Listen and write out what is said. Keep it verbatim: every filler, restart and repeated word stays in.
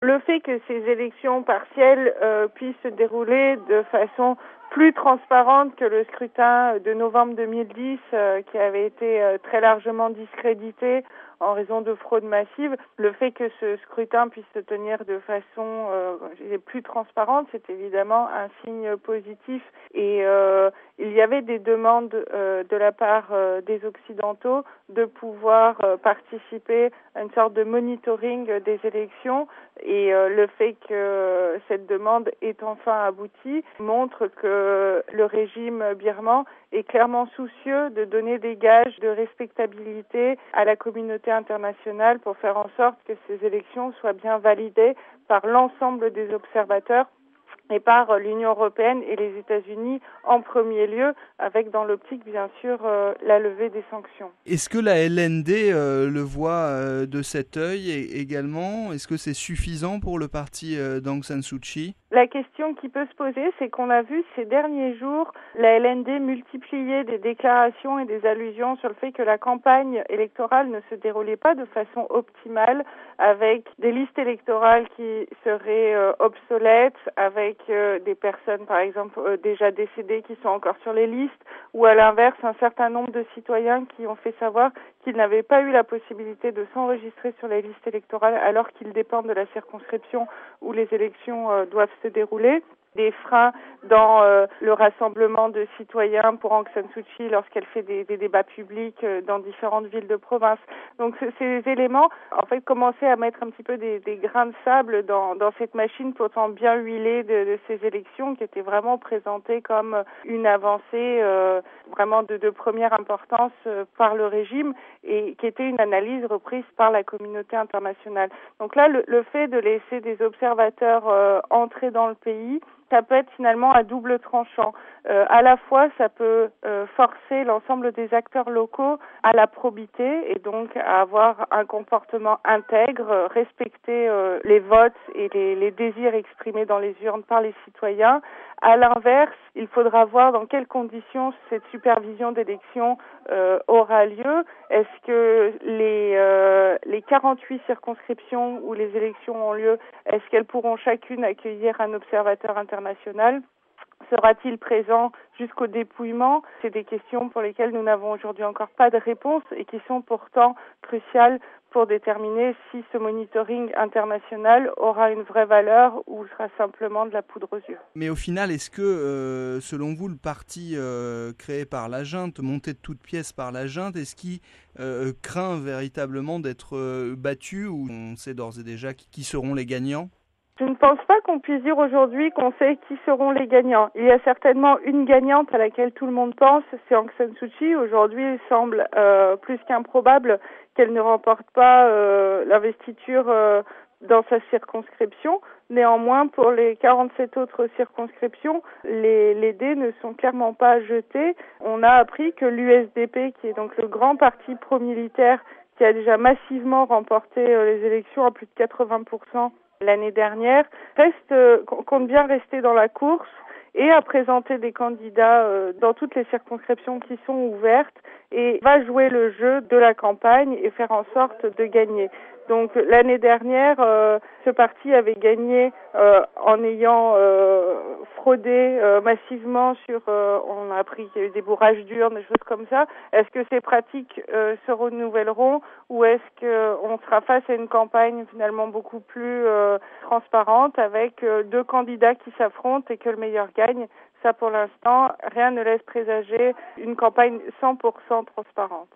Le fait que ces élections partielles euh, puissent se dérouler de façon plus transparente que le scrutin de novembre deux mille dix euh, qui avait été euh, très largement discrédité en raison de fraude massive. Le fait que ce scrutin puisse se tenir de façon euh, plus transparente, c'est évidemment un signe positif. Et euh, il y avait des demandes euh, de la part euh, des Occidentaux de pouvoir euh, participer à une sorte de monitoring des élections. Et euh, le fait que cette demande ait enfin abouti montre que le régime birman est clairement soucieux de donner des gages de respectabilité à la communauté internationale pour faire en sorte que ces élections soient bien validées par l'ensemble des observateurs et par l'Union européenne et les États-Unis en premier lieu, avec dans l'optique bien sûr euh, la levée des sanctions. Est-ce que la L N D euh, le voit euh, de cet œil également ? Est-ce que c'est suffisant pour le parti euh, d'Aung San Suu Kyi ? La question qui peut se poser, c'est qu'on a vu ces derniers jours la L N D multiplier des déclarations et des allusions sur le fait que la campagne électorale ne se déroulait pas de façon optimale, avec des listes électorales qui seraient euh, obsolètes, avec euh, des personnes par exemple euh, déjà décédées qui sont encore sur les listes, ou à l'inverse un certain nombre de citoyens qui ont fait savoir qu'ils n'avaient pas eu la possibilité de s'enregistrer sur les listes électorales alors qu'ils dépendent de la circonscription où les élections euh, doivent se dérouler. Des freins dans euh, le rassemblement de citoyens pour Aung San Suu Kyi lorsqu'elle fait des, des débats publics euh, dans différentes villes de province. Donc c- ces éléments, en fait, commençaient à mettre un petit peu des, des grains de sable dans, dans cette machine pourtant bien huilée de, de ces élections qui étaient vraiment présentées comme une avancée euh, vraiment de, de première importance euh, par le régime et qui était une analyse reprise par la communauté internationale. Donc là, le, le fait de laisser des observateurs euh, entrer dans le pays, ça peut être finalement à double tranchant. Euh, à la fois, ça peut euh, forcer l'ensemble des acteurs locaux à la probité et donc à avoir un comportement intègre, respecter euh, les votes et les, les désirs exprimés dans les urnes par les citoyens. À l'inverse, il faudra voir dans quelles conditions cette supervision d'élection euh, aura lieu. Est-ce que les, euh, les quarante-huit circonscriptions où les élections ont lieu, est-ce qu'elles pourront chacune accueillir un observateur international ? Sera-t-il présent jusqu'au dépouillement ? C'est des questions pour lesquelles nous n'avons aujourd'hui encore pas de réponse et qui sont pourtant cruciales pour déterminer si ce monitoring international aura une vraie valeur ou sera simplement de la poudre aux yeux. Mais au final, est-ce que, euh, selon vous, le parti euh, créé par la junte, monté de toutes pièces par la junte, est-ce qu'il euh, craint véritablement d'être euh, battu ou on sait d'ores et déjà qui, qui seront les gagnants ? Je ne pense pas qu'on puisse dire aujourd'hui qu'on sait qui seront les gagnants. Il y a certainement une gagnante à laquelle tout le monde pense, c'est Aung San Suu Kyi. Aujourd'hui, il semble euh, plus qu'improbable qu'elle ne remporte pas euh, l'investiture euh, dans sa circonscription. Néanmoins, pour les quarante-sept autres circonscriptions, les, les dés ne sont clairement pas jetés. On a appris que l'U S D P, qui est donc le grand parti pro-militaire, qui a déjà massivement remporté euh, les élections à plus de quatre-vingts pour cent l'année dernière, reste, euh, compte bien rester dans la course et à présenter des candidats euh, dans toutes les circonscriptions qui sont ouvertes et va jouer le jeu de la campagne et faire en sorte de gagner. Donc l'année dernière, euh, ce parti avait gagné euh, en ayant euh, fraudé euh, massivement sur, euh, on a appris qu'il y a eu des bourrages d'urnes, des choses comme ça. Est-ce que ces pratiques euh, se renouvelleront ou est-ce qu'on sera face à une campagne finalement beaucoup plus euh, transparente avec euh, deux candidats qui s'affrontent et que le meilleur gagne? Ça, pour l'instant, rien ne laisse présager une campagne cent pour cent transparente.